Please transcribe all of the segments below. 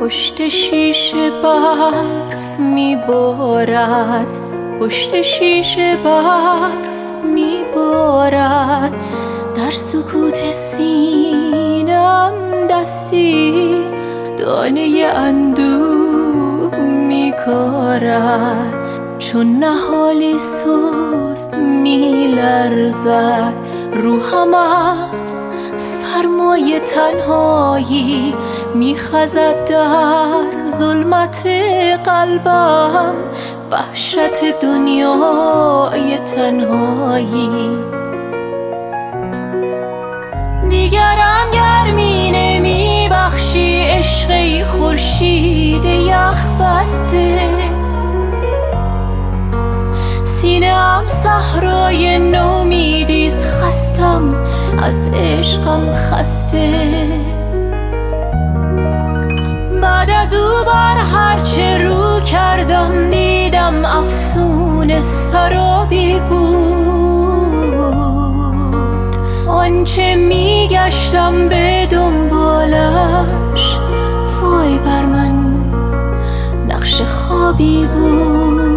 پشت شیشه برف میبارد، پشت شیشه برف میبارد. در سکوت سینم دستی دانه اندوه میکارد. چون نهالی سست میلرزد روحم از سرمای تنهایی، میخزد در ظلمت قلبم وحشت دنیای تنهایی. دیگرم گرمی نمیبخشی عشقی خورشید یخ بسته، سینه‌ام صحرای نومیدیست، خستم از عشقم خسته. بعد از او بر هرچه رو کردم دیدم افسون سرابی بود. آنچه میگشتم به دنبالش وای بر من نقش خوابی بود.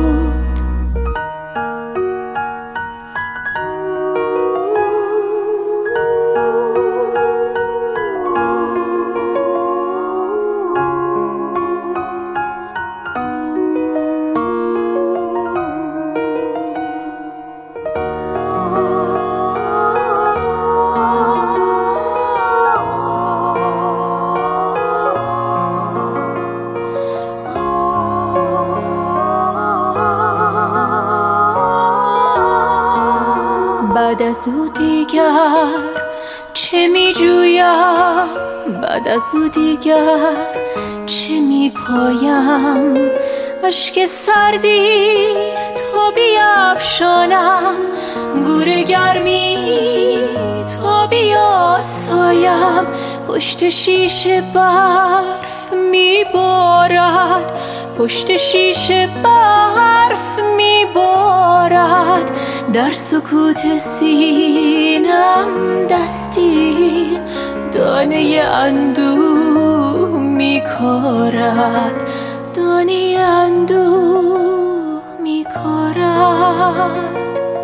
بعد از او دیگر چه می جویم، بعد از او دیگر چه می پایم. اشک سردی تو بیفشانم، گور گرمی تو بیاسایم. پشت شیشه برف می بارد، پشت شیشه برف می بارد. در سکوت سینم دستی دانه اندوه میکارد، دانه اندوه میکارد.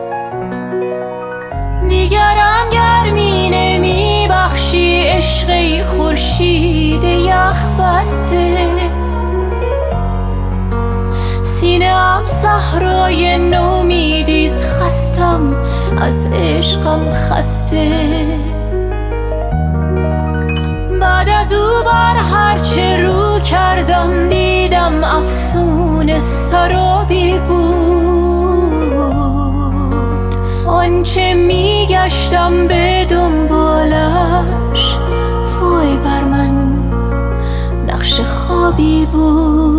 دیگرم گرمی نمیبخشی عشقی خورشید یخ بسته، سینه‌ام صحرای نومیدیست، خستم از عشقم خسته. بعد از او بر هرچه رو کردم دیدم افسون سرابی بود. آنچه میگشتم به دنبالش وای بر من نقش خوابی بود.